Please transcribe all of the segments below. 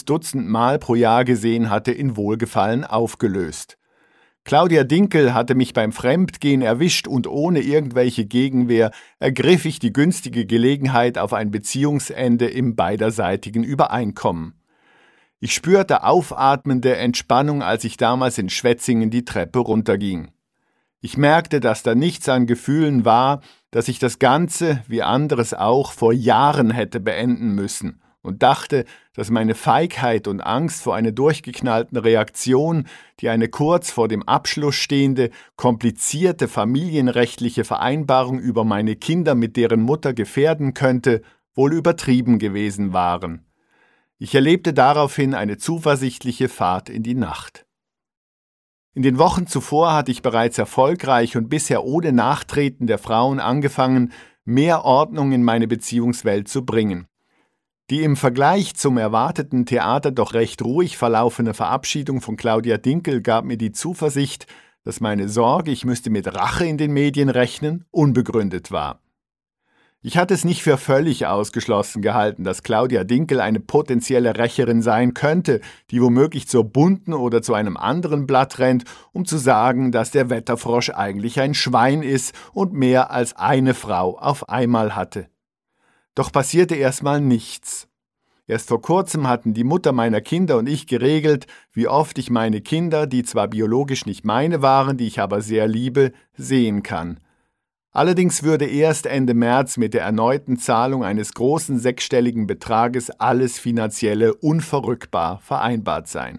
Dutzend Mal pro Jahr gesehen hatte, in Wohlgefallen aufgelöst. Claudia Dinkel hatte mich beim Fremdgehen erwischt und ohne irgendwelche Gegenwehr ergriff ich die günstige Gelegenheit auf ein Beziehungsende im beiderseitigen Übereinkommen. Ich spürte aufatmende Entspannung, als ich damals in Schwetzingen die Treppe runterging. Ich merkte, dass da nichts an Gefühlen war, dass ich das Ganze, wie anderes auch, vor Jahren hätte beenden müssen und dachte, dass meine Feigheit und Angst vor einer durchgeknallten Reaktion, die eine kurz vor dem Abschluss stehende, komplizierte familienrechtliche Vereinbarung über meine Kinder mit deren Mutter gefährden könnte, wohl übertrieben gewesen waren. Ich erlebte daraufhin eine zuversichtliche Fahrt in die Nacht. In den Wochen zuvor hatte ich bereits erfolgreich und bisher ohne Nachtreten der Frauen angefangen, mehr Ordnung in meine Beziehungswelt zu bringen. Die im Vergleich zum erwarteten Theater doch recht ruhig verlaufene Verabschiedung von Claudia Dinkel gab mir die Zuversicht, dass meine Sorge, ich müsste mit Rache in den Medien rechnen, unbegründet war. Ich hatte es nicht für völlig ausgeschlossen gehalten, dass Claudia Dinkel eine potenzielle Rächerin sein könnte, die womöglich zur Bunten oder zu einem anderen Blatt rennt, um zu sagen, dass der Wetterfrosch eigentlich ein Schwein ist und mehr als eine Frau auf einmal hatte. Doch passierte erstmal nichts. Erst vor kurzem hatten die Mutter meiner Kinder und ich geregelt, wie oft ich meine Kinder, die zwar biologisch nicht meine waren, die ich aber sehr liebe, sehen kann. Allerdings würde erst Ende März mit der erneuten Zahlung eines großen sechsstelligen Betrages alles Finanzielle unverrückbar vereinbart sein.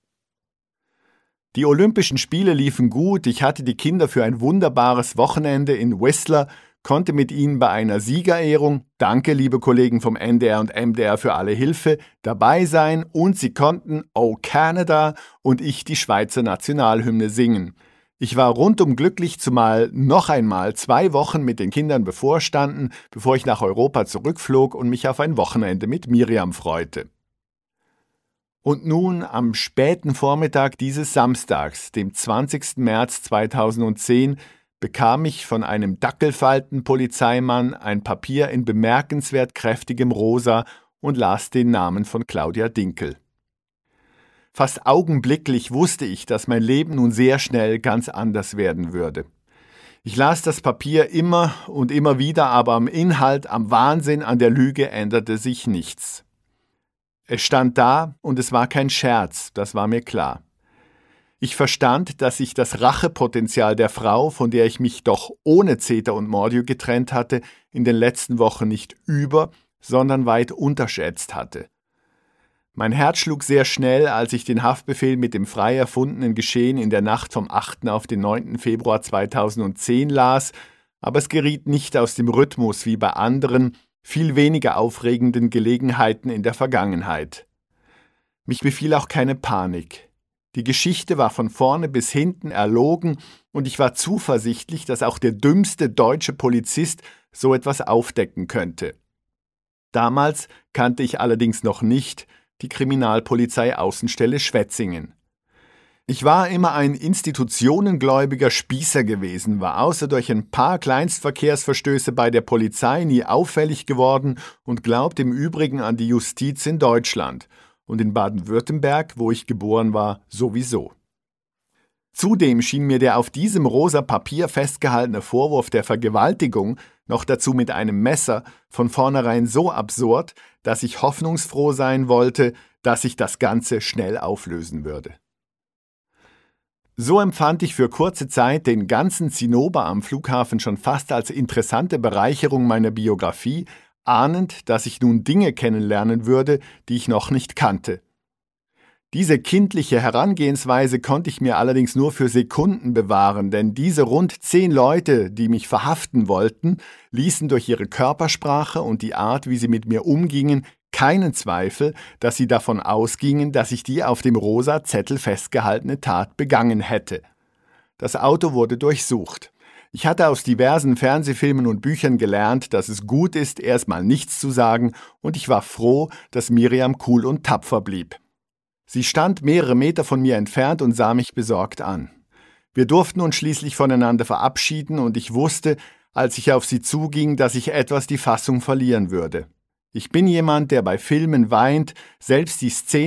Die Olympischen Spiele liefen gut, ich hatte die Kinder für ein wunderbares Wochenende in Whistler, konnte mit ihnen bei einer Siegerehrung, danke liebe Kollegen vom NDR und MDR für alle Hilfe, dabei sein und sie konnten Oh Canada und ich die Schweizer Nationalhymne singen. Ich war rundum glücklich, zumal noch einmal 2 Wochen mit den Kindern bevorstanden, bevor ich nach Europa zurückflog und mich auf ein Wochenende mit Miriam freute. Und nun, am späten Vormittag dieses Samstags, dem 20. März 2010, bekam ich von einem Dackelfalten-Polizeimann ein Papier in bemerkenswert kräftigem Rosa und las den Namen von Claudia Dinkel. Fast augenblicklich wusste ich, dass mein Leben nun sehr schnell ganz anders werden würde. Ich las das Papier immer und immer wieder, aber am Inhalt, am Wahnsinn, an der Lüge änderte sich nichts. Es stand da und es war kein Scherz, das war mir klar. Ich verstand, dass ich das Rachepotenzial der Frau, von der ich mich doch ohne Zeta und Mordio getrennt hatte, in den letzten Wochen nicht sondern weit unterschätzt hatte. Mein Herz schlug sehr schnell, als ich den Haftbefehl mit dem frei erfundenen Geschehen in der Nacht vom 8. auf den 9. Februar 2010 las, aber es geriet nicht aus dem Rhythmus wie bei anderen, viel weniger aufregenden Gelegenheiten in der Vergangenheit. Mich befiel auch keine Panik. Die Geschichte war von vorne bis hinten erlogen und ich war zuversichtlich, dass auch der dümmste deutsche Polizist so etwas aufdecken könnte. Damals kannte ich allerdings noch nicht die Kriminalpolizei Außenstelle Schwetzingen. Ich war immer ein institutionengläubiger Spießer gewesen, war außer durch ein paar Kleinstverkehrsverstöße bei der Polizei nie auffällig geworden und glaubte im Übrigen an die Justiz in Deutschland und in Baden-Württemberg, wo ich geboren war, sowieso. Zudem schien mir der auf diesem rosa Papier festgehaltene Vorwurf der Vergewaltigung, noch dazu mit einem Messer, von vornherein so absurd, dass ich hoffnungsfroh sein wollte, dass sich das Ganze schnell auflösen würde. So empfand ich für kurze Zeit den ganzen Zinnober am Flughafen schon fast als interessante Bereicherung meiner Biografie, ahnend, dass ich nun Dinge kennenlernen würde, die ich noch nicht kannte. Diese kindliche Herangehensweise konnte ich mir allerdings nur für Sekunden bewahren, denn diese rund 10 Leute, die mich verhaften wollten, ließen durch ihre Körpersprache und die Art, wie sie mit mir umgingen, keinen Zweifel, dass sie davon ausgingen, dass ich die auf dem rosa Zettel festgehaltene Tat begangen hätte. Das Auto wurde durchsucht. Ich hatte aus diversen Fernsehfilmen und Büchern gelernt, dass es gut ist, erstmal nichts zu sagen, und ich war froh, dass Miriam cool und tapfer blieb. Sie stand mehrere Meter von mir entfernt und sah mich besorgt an. Wir durften uns schließlich voneinander verabschieden und ich wusste, als ich auf sie zuging, dass ich etwas die Fassung verlieren würde. Ich bin jemand, der bei Filmen weint, selbst die Szene